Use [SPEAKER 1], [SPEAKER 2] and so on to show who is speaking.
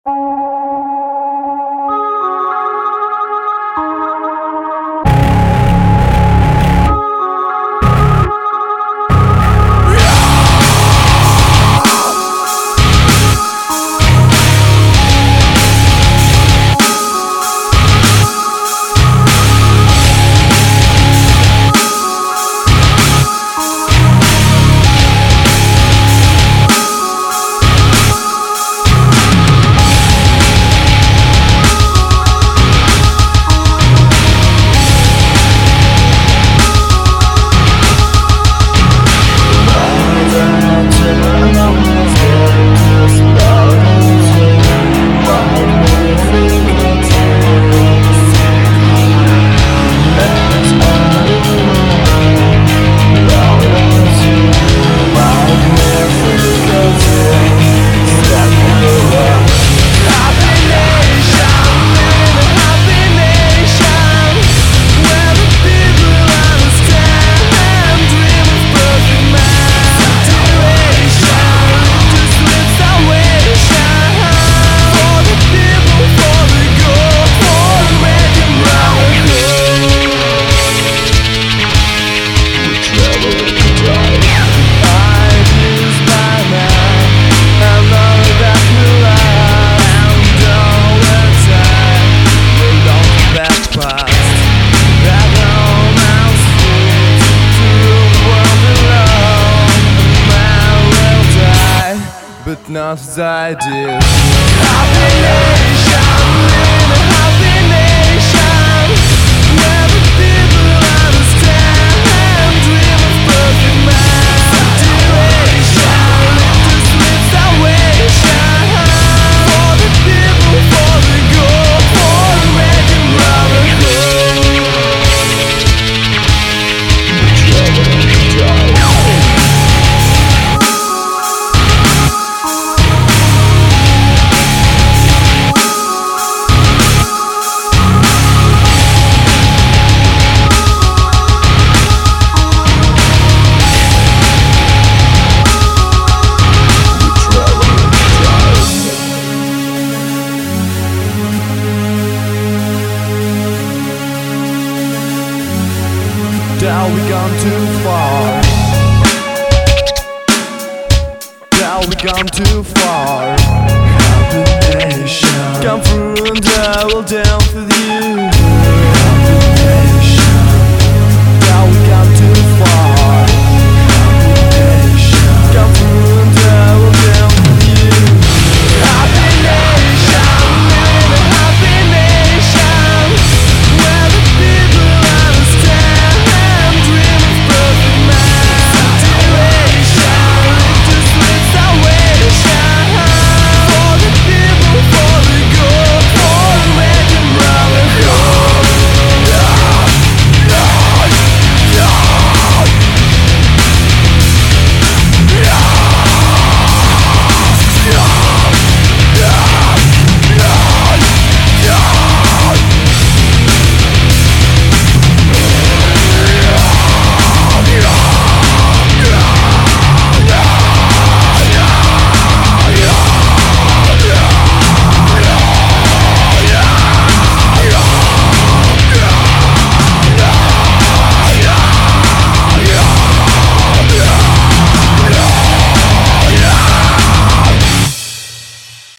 [SPEAKER 1] But not as I did.
[SPEAKER 2] Happy nation, live in a happy nation, where the people understand and dream of perfect man. Situation, live to sweet salvation, for the people, for the good, for American brotherhood.
[SPEAKER 1] Now we gone too far. Now we gone too far. Happy nation, come through and I will down for